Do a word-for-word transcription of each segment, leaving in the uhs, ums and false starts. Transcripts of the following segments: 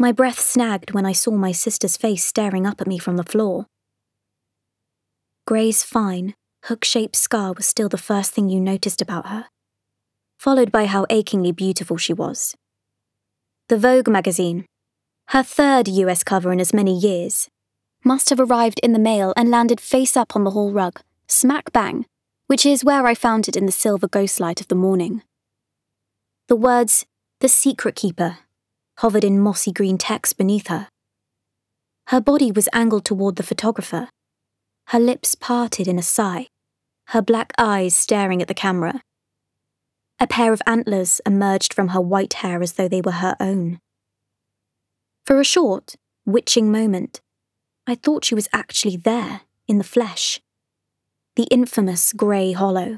My breath snagged when I saw my sister's face staring up at me from the floor. Gray's fine, hook-shaped scar was still the first thing you noticed about her, followed by how achingly beautiful she was. The Vogue magazine, her third U S cover in as many years, must have arrived in the mail and landed face up on the hall rug, smack bang, which is where I found it in the silver ghostlight of the morning. The words, "The Secret Keeper," hovered in mossy green text beneath her. Her body was angled toward the photographer, her lips parted in a sigh, her black eyes staring at the camera. A pair of antlers emerged from her white hair as though they were her own. For a short, witching moment, I thought she was actually there, in the flesh. The infamous Gray Hollow.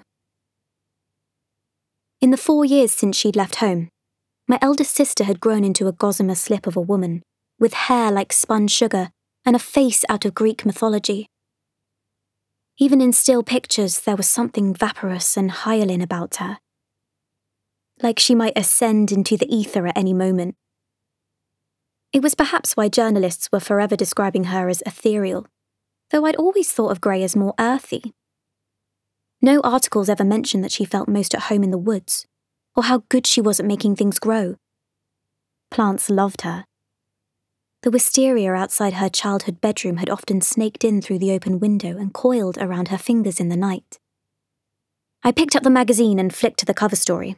In the four years since she'd left home, my eldest sister had grown into a gossamer slip of a woman, with hair like spun sugar and a face out of Greek mythology. Even in still pictures, there was something vaporous and hyaline about her, like she might ascend into the ether at any moment. It was perhaps why journalists were forever describing her as ethereal, though I'd always thought of Gray as more earthy. No articles ever mentioned that she felt most at home in the woods, or how good she was at making things grow. Plants loved her. The wisteria outside her childhood bedroom had often snaked in through the open window and coiled around her fingers in the night. I picked up the magazine and flicked to the cover story.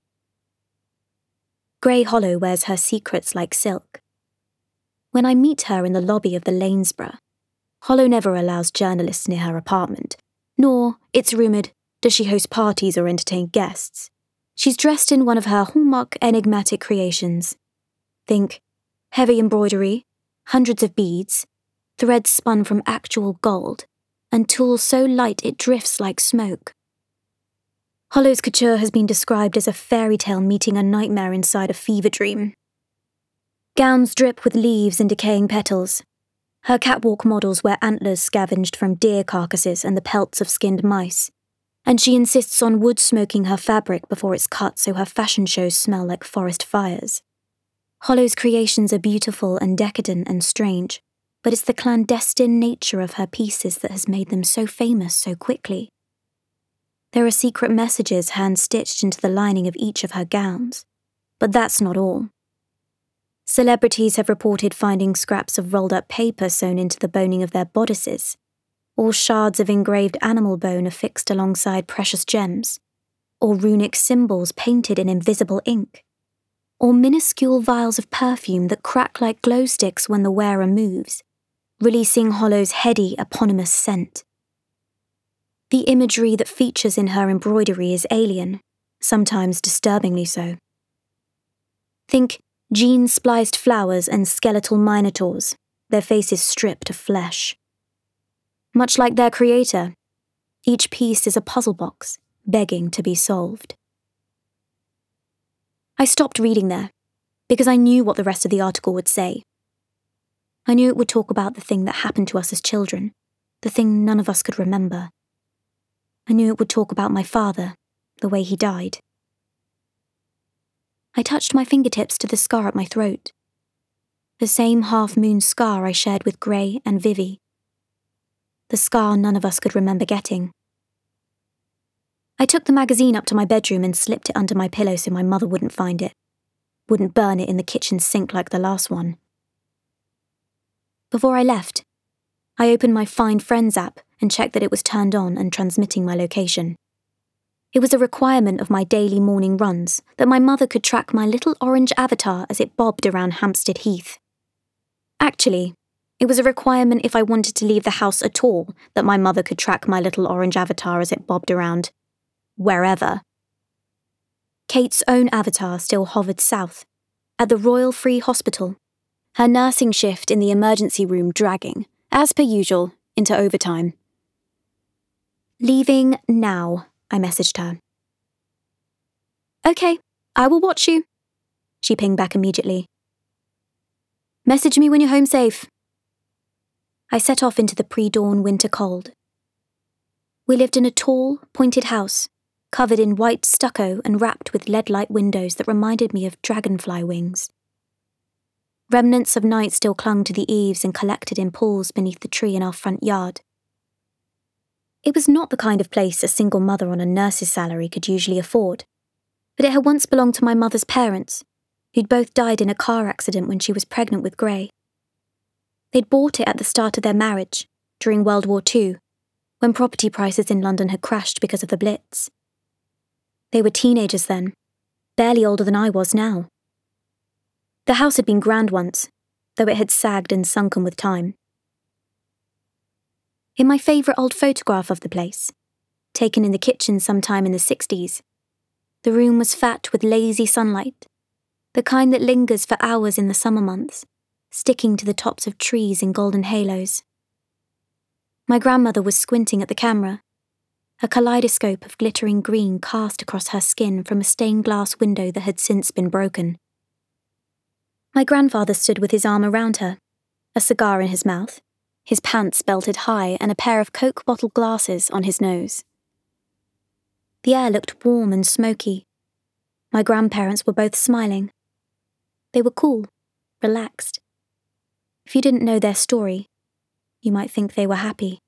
Gray Hollow wears her secrets like silk. When I meet her in the lobby of the Lanesborough, Hollow never allows journalists near her apartment, nor, it's rumoured, does she host parties or entertain guests. She's dressed in one of her hallmark enigmatic creations. Think heavy embroidery, hundreds of beads, threads spun from actual gold, and tulle so light it drifts like smoke. Hollow's couture has been described as a fairy tale meeting a nightmare inside a fever dream. Gowns drip with leaves and decaying petals. Her catwalk models wear antlers scavenged from deer carcasses and the pelts of skinned mice, and she insists on wood smoking her fabric before it's cut so her fashion shows smell like forest fires. Hollow's creations are beautiful and decadent and strange, but it's the clandestine nature of her pieces that has made them so famous so quickly. There are secret messages hand-stitched into the lining of each of her gowns, but that's not all. Celebrities have reported finding scraps of rolled-up paper sewn into the boning of their bodices, or shards of engraved animal bone affixed alongside precious gems, or runic symbols painted in invisible ink, or minuscule vials of perfume that crack like glow sticks when the wearer moves, releasing Hollow's heady, eponymous scent. The imagery that features in her embroidery is alien, sometimes disturbingly so. Think gene-spliced flowers and skeletal minotaurs, their faces stripped of flesh. Much like their creator, each piece is a puzzle box, begging to be solved. I stopped reading there, because I knew what the rest of the article would say. I knew it would talk about the thing that happened to us as children, the thing none of us could remember. I knew it would talk about my father, the way he died. I touched my fingertips to the scar at my throat. The same half-moon scar I shared with Gray and Vivi. The scar none of us could remember getting. I took the magazine up to my bedroom and slipped it under my pillow so my mother wouldn't find it, wouldn't burn it in the kitchen sink like the last one. Before I left, I opened my Find Friends app and checked that it was turned on and transmitting my location. It was a requirement of my daily morning runs that my mother could track my little orange avatar as it bobbed around Hampstead Heath. Actually, it was a requirement if I wanted to leave the house at all that my mother could track my little orange avatar as it bobbed around wherever. Kate's own avatar still hovered south, at the Royal Free Hospital, her nursing shift in the emergency room dragging, as per usual, into overtime. Leaving now, I messaged her. Okay, I will watch you, she pinged back immediately. Message me when you're home safe. I set off into the pre-dawn winter cold. We lived in a tall, pointed house, covered in white stucco and wrapped with lead-light windows that reminded me of dragonfly wings. Remnants of night still clung to the eaves and collected in pools beneath the tree in our front yard. It was not the kind of place a single mother on a nurse's salary could usually afford, but it had once belonged to my mother's parents, who'd both died in a car accident when she was pregnant with Gray. They'd bought it at the start of their marriage, during World War Two, when property prices in London had crashed because of the Blitz. They were teenagers then, barely older than I was now. The house had been grand once, though it had sagged and sunken with time. In my favourite old photograph of the place, taken in the kitchen sometime in the sixties, the room was fat with lazy sunlight, the kind that lingers for hours in the summer months, sticking to the tops of trees in golden halos. My grandmother was squinting at the camera, a kaleidoscope of glittering green cast across her skin from a stained glass window that had since been broken. My grandfather stood with his arm around her, a cigar in his mouth, his pants belted high and a pair of Coke bottle glasses on his nose. The air looked warm and smoky. My grandparents were both smiling. They were cool, relaxed. If you didn't know their story, you might think they were happy.